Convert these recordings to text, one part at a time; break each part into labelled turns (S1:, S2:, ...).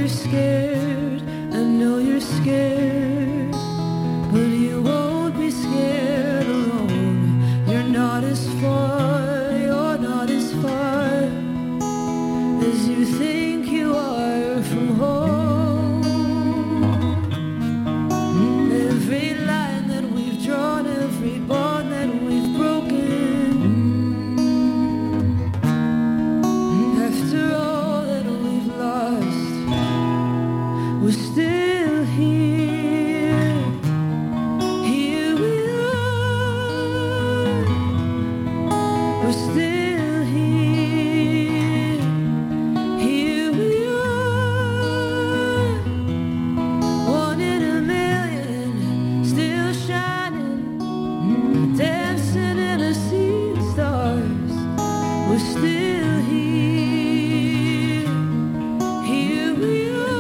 S1: you're scared, I know you're scared, but you won't be scared alone. You're not as far, you're not as far as you think you are from home. Every line that we've drawn, every bond that we've broken, after all that we've lost, we're still here. Here we are. We're still here. Here we are. One in a million, still shining, dancing in a sea of stars. We're still here. Here we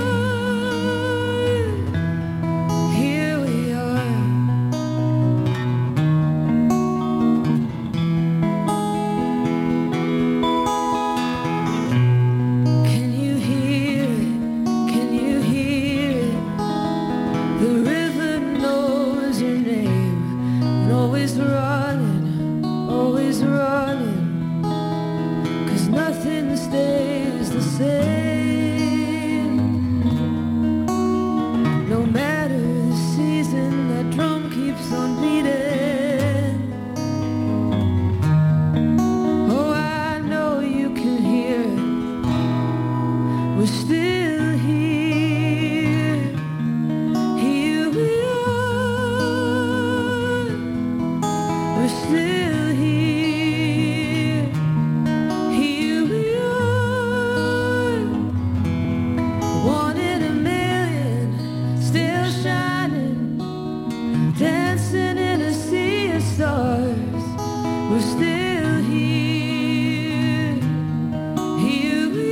S1: are. Here we are. Can you hear it? Can you hear it? The river knows your name, and always running, always running, 'cause nothing stays the same. No matter the season, that drum keeps on beating. Oh, I know you can hear it. We're still here. Here we are. We're still here. Here we are. One in a million, still shining, dancing in a sea of stars. We're still here. Here we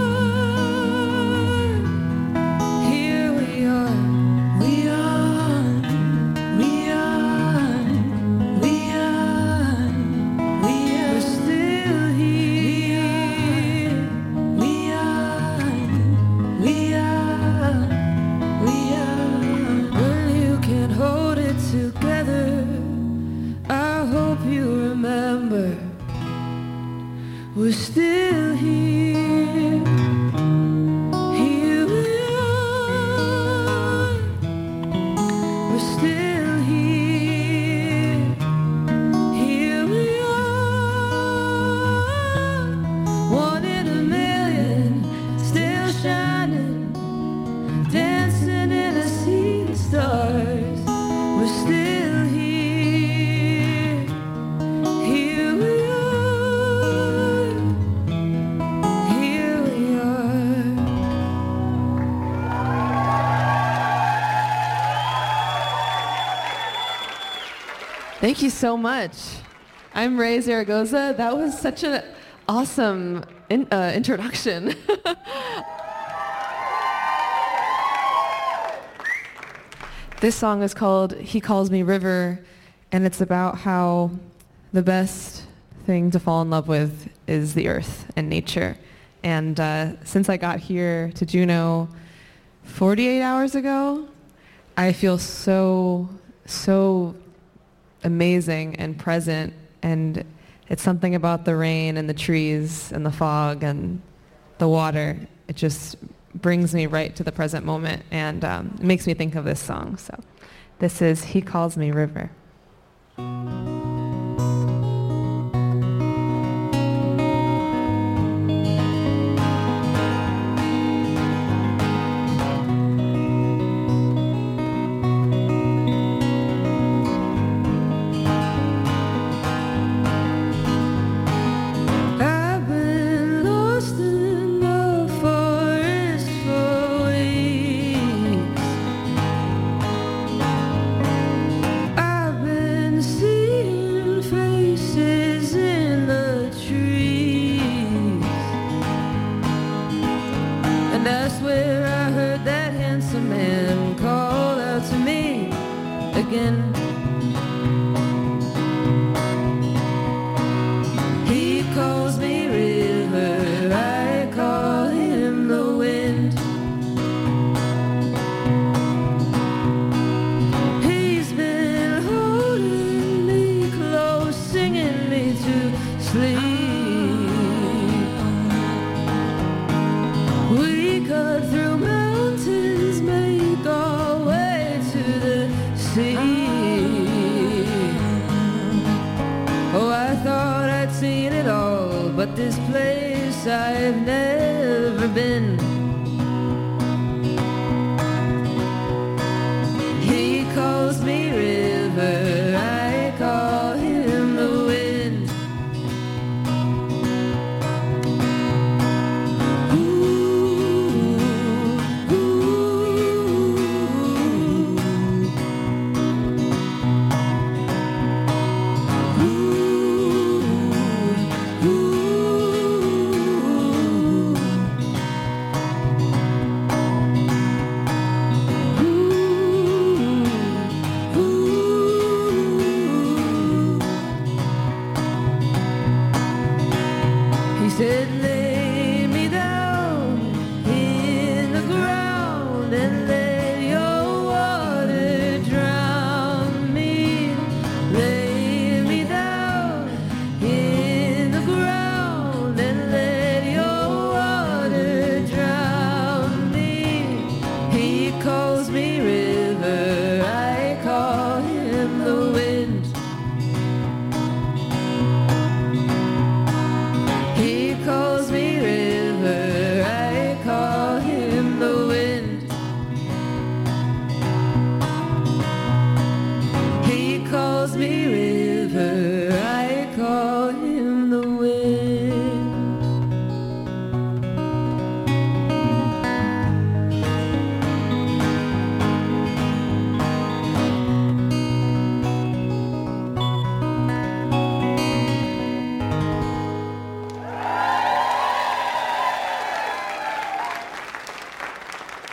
S1: are. Here we are. We are. We are. We are. We are. We're still here. We are. We are. We are. When you can't hold it together, I hope you remember. We're still here. Here we are. We're still here. Here we are. One in a million, still shining, dancing in a sea of stars. We're still here. Here we are. Here we are.
S2: Thank you so much. I'm Ray Zaragoza. That was such an awesome introduction. This song is called He Calls Me River, and it's about how the best thing to fall in love with is the earth and nature. And since I got here to Juneau 48 hours ago, I feel so amazing and present, and it's something about the rain and the trees and the fog and the water. It just brings me right to the present moment, and it makes me think of this song. So this is He Calls Me River.
S1: I've been lost in the forest for weeks. I've been seeing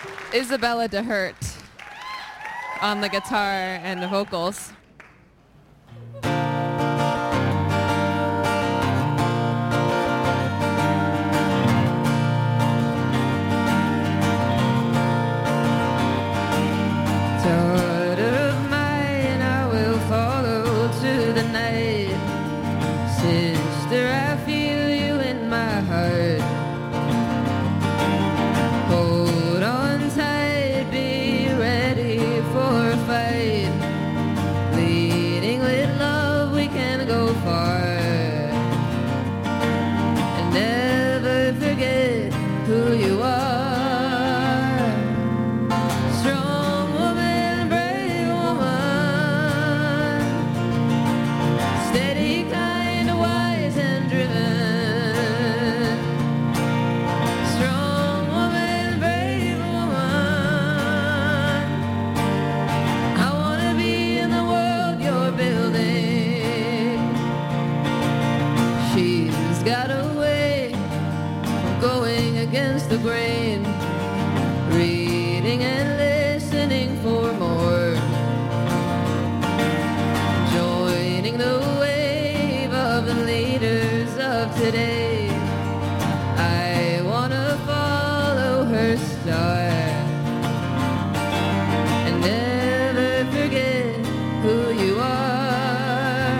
S2: Isabella DeHert on the guitar and the vocals.
S1: Daughter of mine, I will follow to the night. Sister, I feel you in my heart. Hold on tight, be ready for a fight. Leading with love, we can go far. And never forget who you are. Strong woman, brave woman. Steady, kind, wise and driven. Strong woman, brave woman. I wanna be in the world you're building. She's got a way of going against the grain, reading and listening for more, joining the wave of the leaders of today. I wanna follow her star and never forget who you are.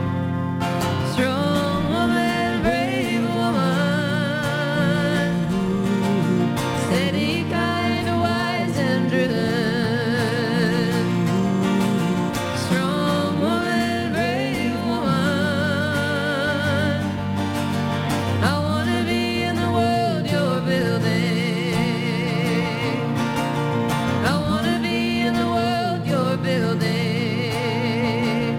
S1: Strong woman, brave woman. Steady, kind, wise and driven. Strong woman, brave woman. I wanna be in the world you're building. I wanna be in the world you're building.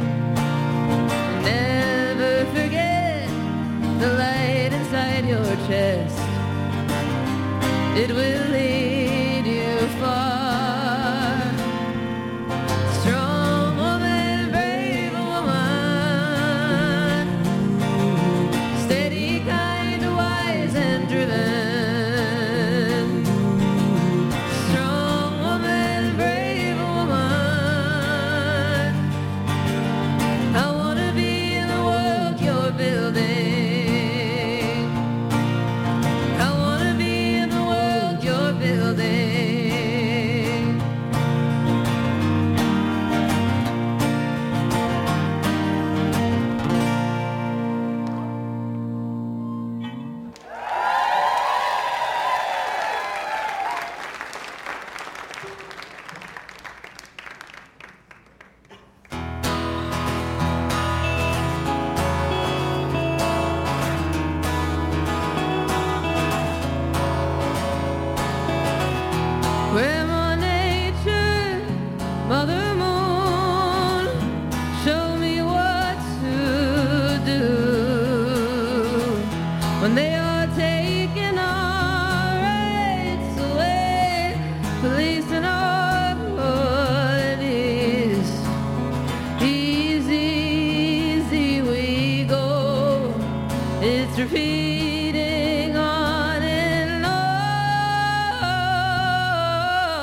S1: Never forget the light inside your chest. It will lead you far. Strong woman, brave woman. Steady, kind, wise and driven. Strong woman, brave woman. I wanna be in the world you're building. I wanna be in the world you're building. We're more nature, Mother Moon, show me what to do when they are taking our rights away, policing our bodies. Easy, easy we go. It's repeating on and on.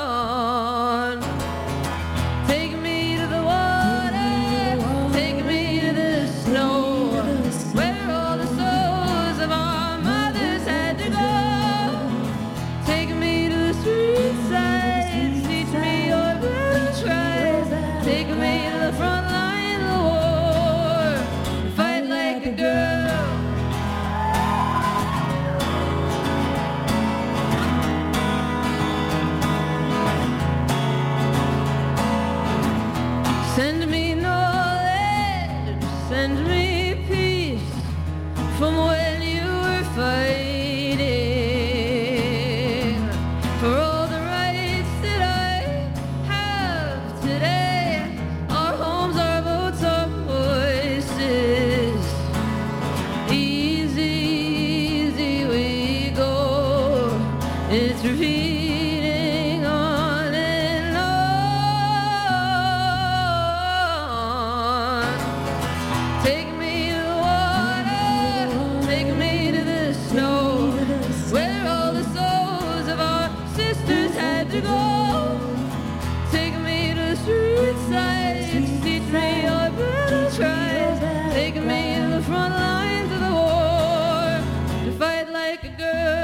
S1: had to go. Take me to the street sides, teach me your battle cries. Take me to the front lines of the war, to fight like a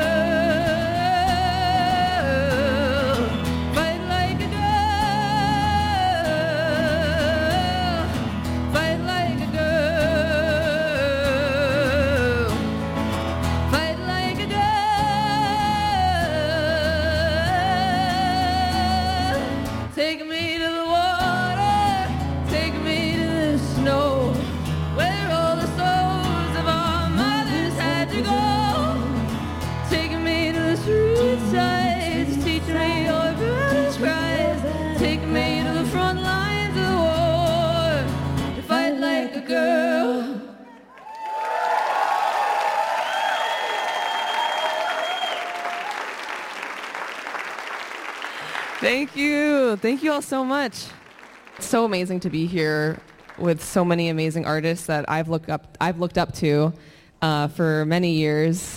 S1: girl, fight like a girl, fight like a girl, fight like a girl. Take me to the water, take me to the snow, where all the souls of our mothers had to go. Take me to the street sides, teach me your brother's cries. Take me to the front lines of the war, to fight like a girl.
S2: Thank you. Thank you all so much. It's so amazing to be here with so many amazing artists that I've looked up to for many years.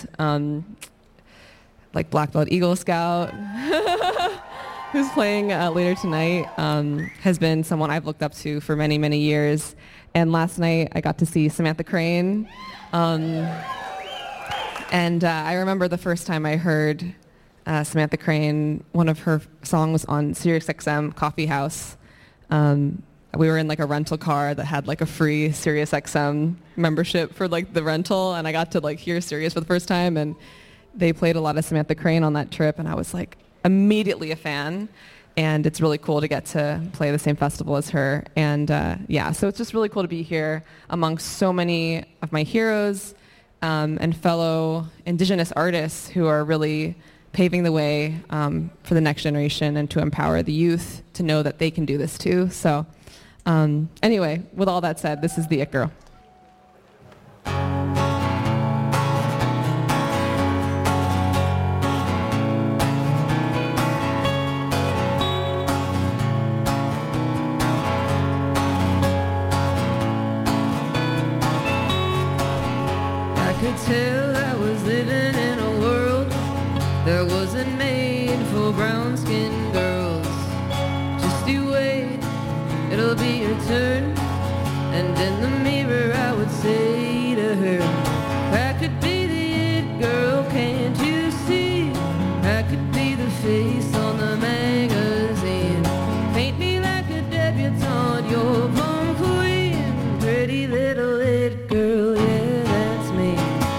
S2: Like Black Belt Eagle Scout, who's playing later tonight, has been someone I've looked up to for many, many years. And last night I got to see Samantha Crane. And I remember the first time I heard Samantha Crane, one of her songs on SiriusXM Coffee House. We were in like a rental car that had like a free SiriusXM membership for like the rental, and I got to like hear Sirius for the first time, and they played a lot of Samantha Crane on that trip, and I was like immediately a fan. And it's really cool to get to play the same festival as her. And yeah, so it's just really cool to be here among so many of my heroes and fellow Indigenous artists who are really paving the way for the next generation and to empower the youth to know that they can do this too. So anyway, with all that said, this is the It Girl.
S1: I could tell I was living in a world that wasn't made for brown-skinned girls. Just you wait, it'll be your turn. And in the mirror I would say to her, I could be the it girl, can't you see? I could be the face on the magazine. Paint me like a debutante, your prom queen. Pretty little it girl, yeah, that's me.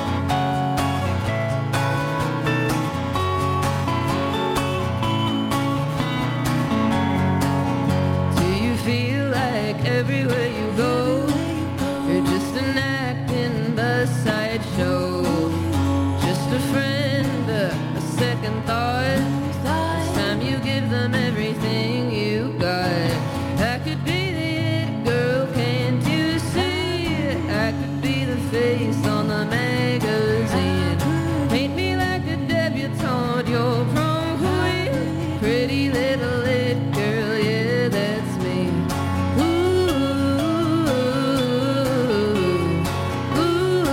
S1: Do you feel like everywhere you go, you're just an act in the sideshow? Just a friend, a second thought. It's time you give them everything you got. I could be the it girl, can't you see? I could be the face on the magazine. Paint me like a debutante, your prom queen. Pretty little it girl, yeah, that's me. Ooh, ooh,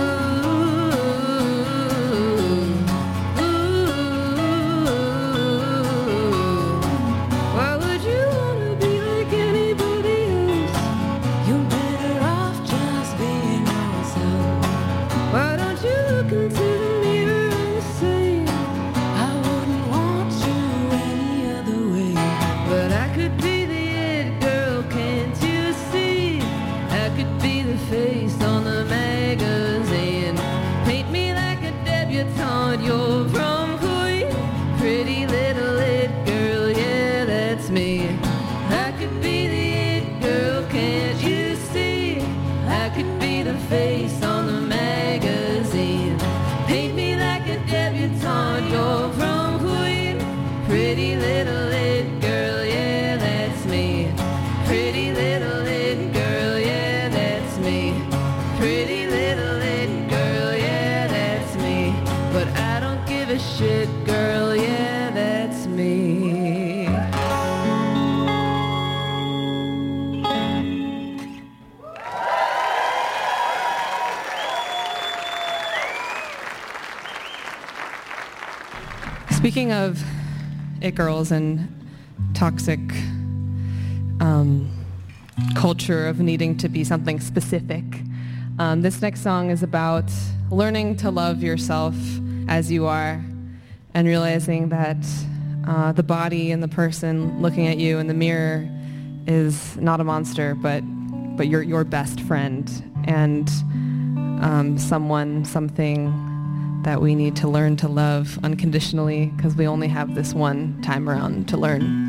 S1: ooh. Why would you wanna be like anybody else? You're better off just being yourself. Why don't you look into the mirror and say, I wouldn't want you any other way. But I could be the it girl, can't you see? I could be the face on the magazine. Paint me like a debutante, your prom queen. Pretty little it girl, yeah, that's me. I could be the it girl, can't you see? I could be the face on the magazine. Paint me like a debutante, your prom queen. Pretty little it girl, yeah, that's me. Pretty little it girl, yeah, that's me. Pretty little it girl, yeah, that's me. But I don't give a shit, girl, yeah, that's me.
S2: Speaking of it girls and toxic culture of needing to be something specific. This next song is about learning to love yourself as you are and realizing that the body and the person looking at you in the mirror is not a monster, but you're your best friend and something that we need to learn to love unconditionally because we only have this one time around to learn.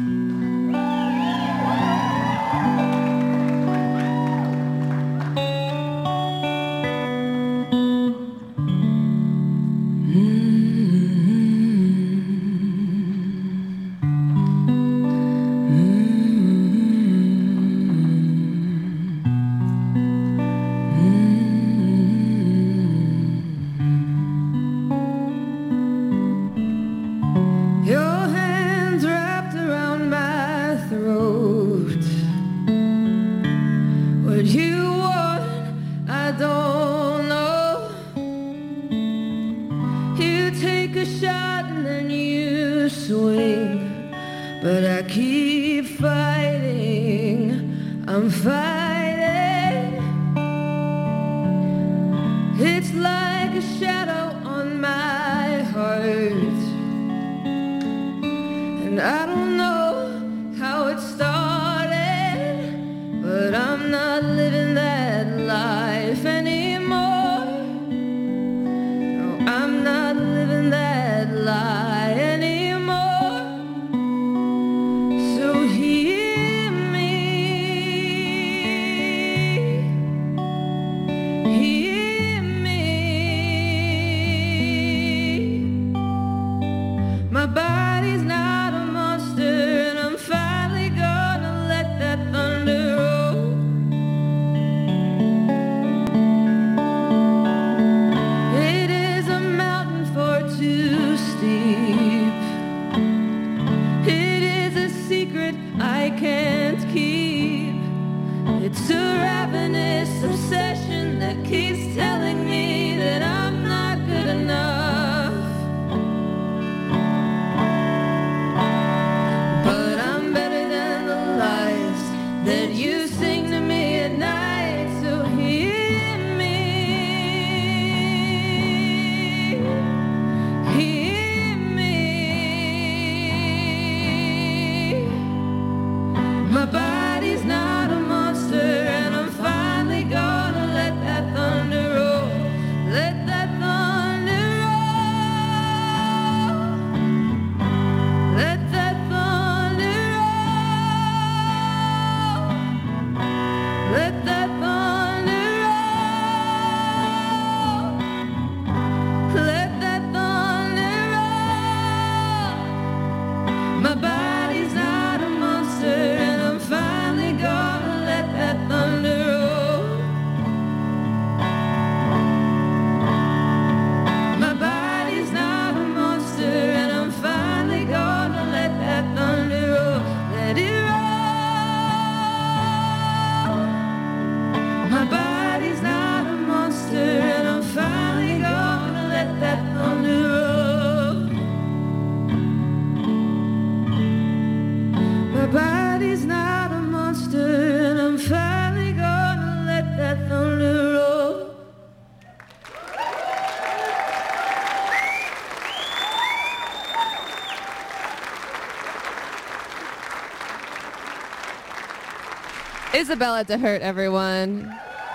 S2: Isabella DeHurt, everyone.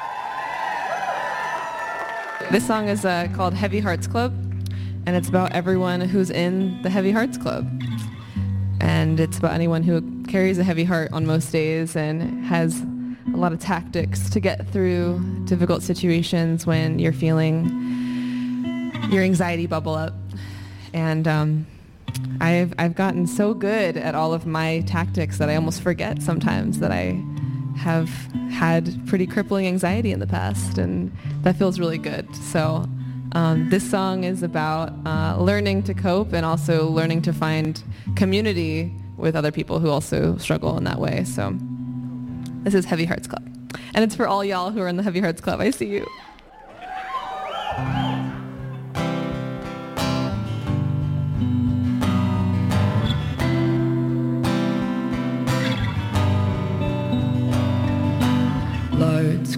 S2: This song is called Heavy Hearts Club, and it's about everyone who's in the Heavy Hearts Club. And it's about anyone who carries a heavy heart on most days and has a lot of tactics to get through difficult situations when you're feeling your anxiety bubble up. And I've gotten so good at all of my tactics that I almost forget sometimes that I have had pretty crippling anxiety in the past, and that feels really good. So this song is about learning to cope and also learning to find community with other people who also struggle in that way. So this is Heavy Hearts Club. And it's for all y'all who are in the Heavy Hearts Club. I see you.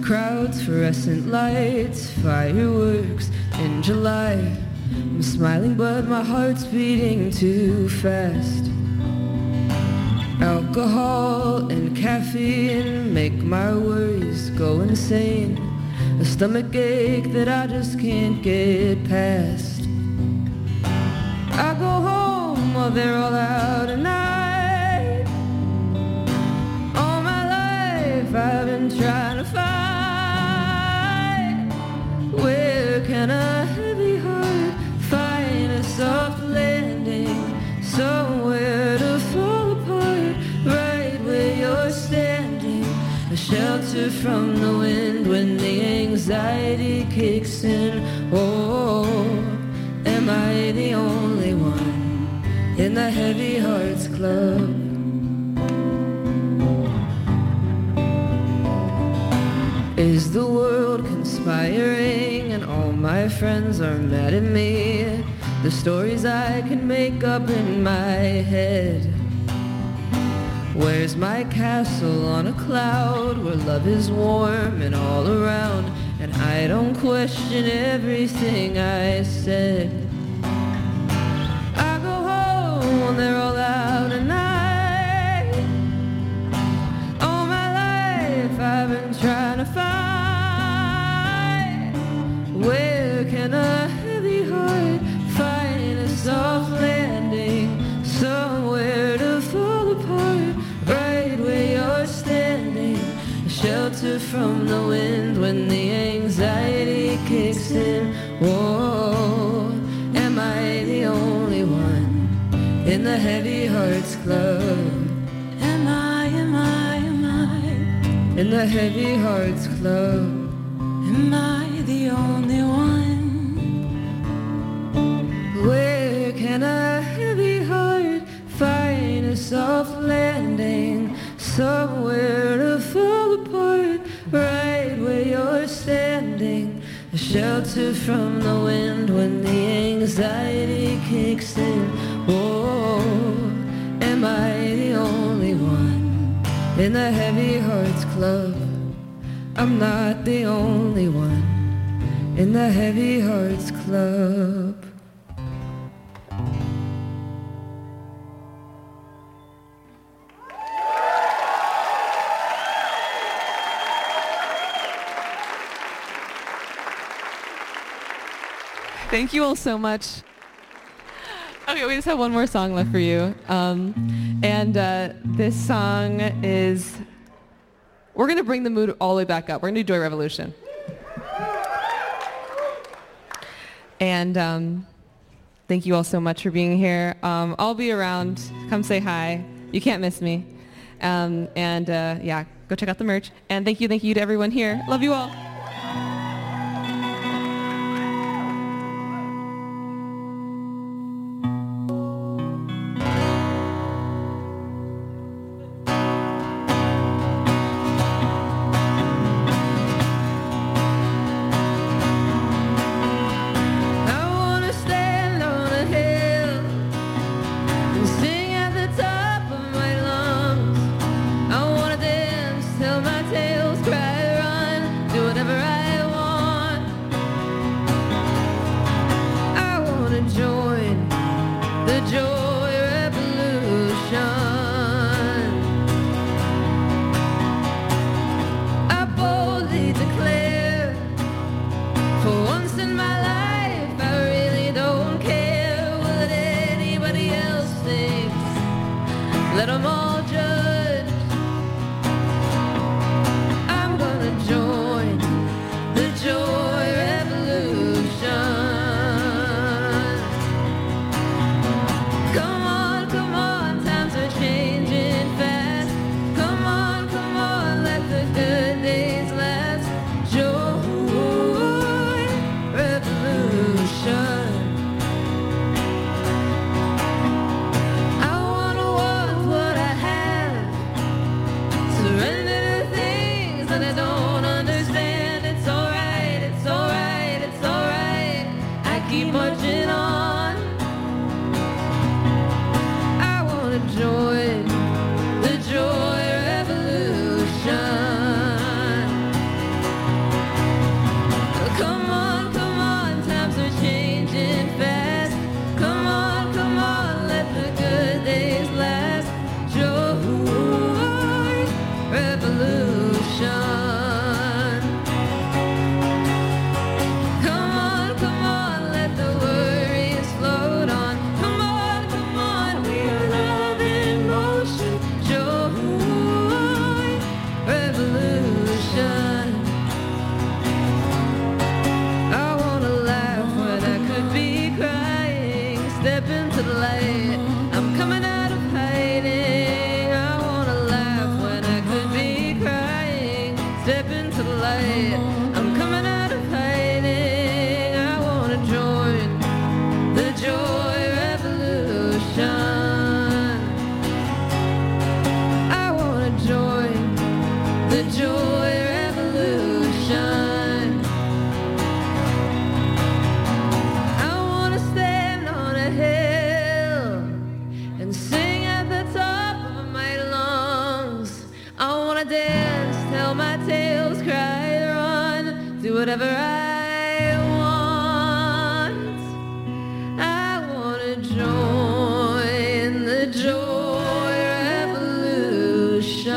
S1: crowds, fluorescent lights, fireworks in July. I'm smiling but my heart's beating too fast. Alcohol and caffeine make my worries go insane. A stomach ache that I just can't get past. I go home while they're all out at night. All my life I've been trying to find. Where can a heavy heart find a soft landing? Somewhere to fall apart, right where you're standing. A shelter from the wind when the anxiety kicks in. Oh, am I the only one in the Heavy Hearts Club? Is the world conspiring and all my friends are mad at me? The stories I can make up in my head. Where's my castle on a cloud where love is warm and all around, and I don't question everything I said? I go home when they're all out at night. All my life I've been trying to find. Where can a heavy heart find a soft landing? Somewhere to fall apart, right where you're standing. A shelter from the wind when the anxiety kicks in. Whoa, am I the only one in the Heavy Hearts Club? Am I in the Heavy Hearts Club? Am I the only one? Where can a heavy heart find a soft landing? Somewhere to fall apart, right where you're standing. A shelter from the wind when the anxiety kicks in. Oh, am I the only one in the Heavy Hearts Club? I'm not the only one in the Heavy Hearts Club.
S2: Thank you all so much. Okay, we just have one more song left for you. This song is, we're going to bring the mood all the way back up. We're going to do Joy Revolution. And thank you all so much for being here. I'll be around. Come say hi. You can't miss me. Yeah, go check out the merch. And thank you to everyone here. Love you all.
S1: Let them all judge. I'm gonna join the joy revolution. Come on, times are changing fast. Come on, let the good days last. Joy revolution. I wanna want what I have. dance, tell my tales, cry, run, do whatever I want. I wanna join the joy revolution.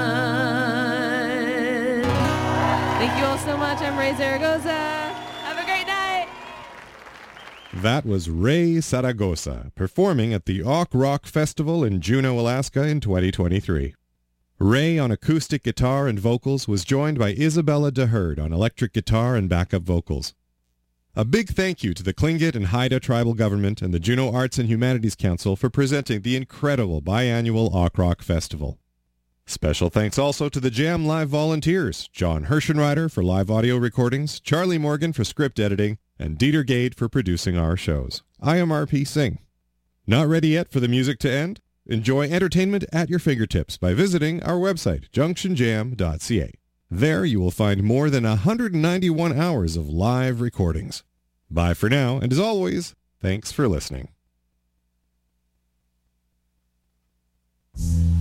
S1: Thank you all so much. I'm Ray Zaragoza. Have a great night.
S3: That was Ray Zaragoza performing at the Auk Rock Festival in Juneau, Alaska in 2023. Ray on acoustic guitar and vocals was joined by Isabella DeHerd on electric guitar and backup vocals. A big thank you to the Tlingit and Haida tribal government and the Juneau Arts and Humanities Council for presenting the incredible biannual Auk Rock Festival. Special thanks also to the Jam Live volunteers, John Herschenreiter for live audio recordings, Charlie Morgan for script editing, and Dieter Gade for producing our shows. I am RP Singh. Not ready yet for the music to end? Enjoy entertainment at your fingertips by visiting our website, junctionjam.ca. There you will find more than 191 hours of live recordings. Bye for now, and as always, thanks for listening.